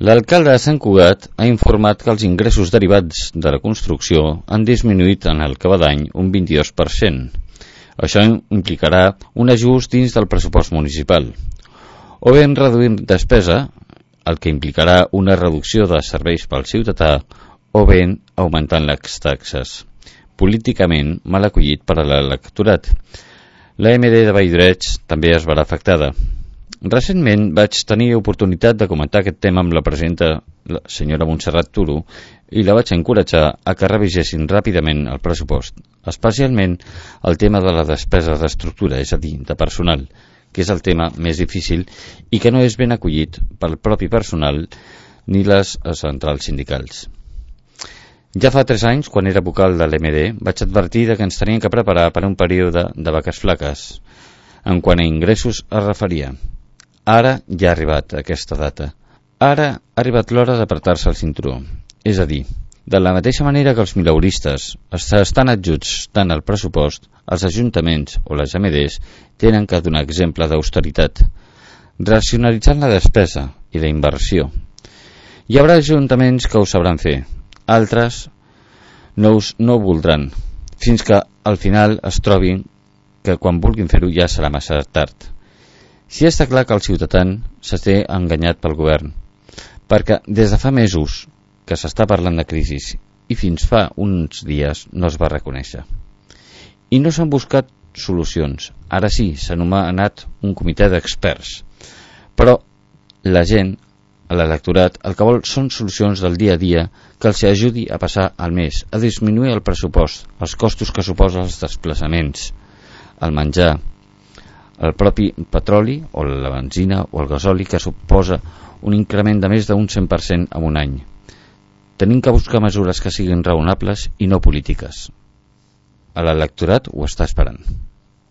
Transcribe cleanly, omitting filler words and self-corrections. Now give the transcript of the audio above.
L'alcalde de Sant Cugat ha informat que els ingressos derivats de la construcció han disminuït en el que va d'any un 22%. Això implicarà un ajust dins del pressupost municipal. O ben reduint despesa, el que implicarà una reducció de serveis pel ciutadà, o ben augmentant les taxes. Políticament mal acollit per a l'electorat. La MD de Valldoreix també es verà afectada. Recentment vaig tenir oportunitat de comentar aquest tema amb la presidenta, la senyora Montserrat Turo, i la vaig encoratjar a que revisessin ràpidament el pressupost, especialment el tema de la despesa d'estructura, és a dir, de personal, que és el tema més difícil i que no és ben acollit pel propi personal ni les centrals sindicals. Ja fa 3 anys, quan era vocal de l'MD, vaig advertir que ens tenien que preparar per a un període de vaques flaques, en quant a ingressos es referia. Ara ja ha arribat aquesta data. Ara ha arribat l'hora d'apretar-se el cinturó. És a dir, de la mateixa manera que els mileuristes estan adjuts tant al pressupost, els ajuntaments o les AMDs tenen que donar exemple d'austeritat, racionalitzant la despesa i la inversió. Hi haurà ajuntaments que ho sabran fer, altres no ho voldran, fins que al final es trobin que quan vulguin fer-ho ja serà massa tard. Si està clar que el ciutadà s'està enganyat pel govern, perquè des de fa mesos que s'està parlant de crisi i fins fa uns dies no es va reconèixer. I no s'han buscat solucions. Ara sí, s'ha anomenat un comitè d'experts. Però la gent, a l'electorat, el que vol són solucions del dia a dia que els ajudi a passar el mes, a disminuir el pressupost, els costos que suposen els desplaçaments, el menjar, el propi petroli o la benzina o el gasoli, que suposa un increment de més d'un 100% en un any. Tenim que buscar mesures que siguin raonables i no polítiques. A l'electorat ho està esperant.